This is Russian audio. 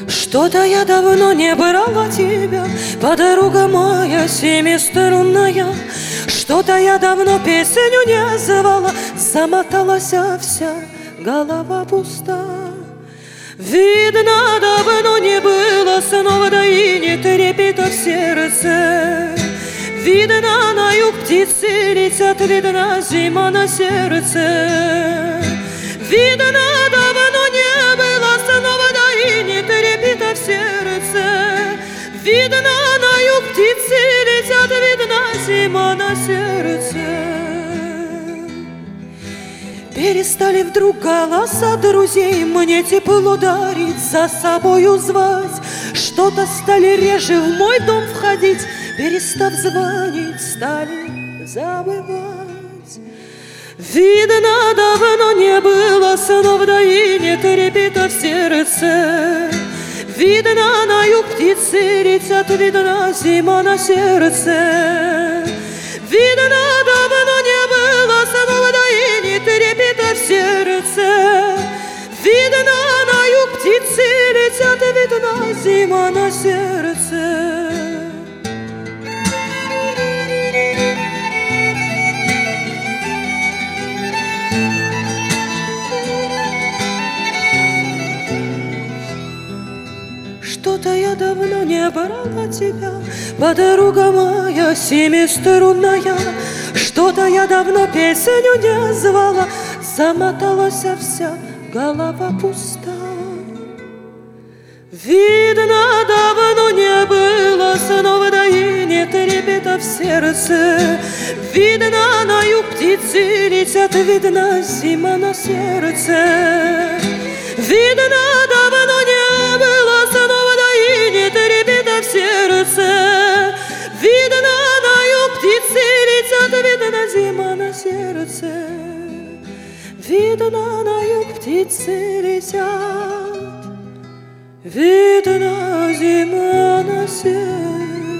Что-то я давно не брала тебя, подруга моя семиструнная. Что-то я давно песню не звала, замоталась вся голова пуста. Видно, давно не было снова, да и не трепета в сердце. Видно, на юг птицы летят, видно, зима на сердце. Видно, давно не было снова, да и не трепета в сердце. Видно, на юг птицы летят, видно, зима на сердце. Перестали вдруг голоса друзей мне тепло дарить, за собою звать. Что-то стали реже в мой дом входить, перестав звонить, стали забывать. Видно, давно не было снов, да и не трепета в сердце. Видно, на юг птицы летят, видно, зима на сердце. Видно, давно не было снова, да и не трепета в сердце. Видно, на юг птицы летят, видно, зима на сердце. Что-то я давно не брала тебя, подруга моя семиструнная. Что-то я давно песню не звала, замоталась вся голова пуста. Видно, давно не было снова, да и не трепета в сердце. Видно, на юг птицы летят, видно, зима на сердце. Видно, давно не было снова, да и не трепета в сердце. Видно, на юг птицы летят, видно, зима на сердце. Видно, на юг птицы летят, видно, зима на сердце.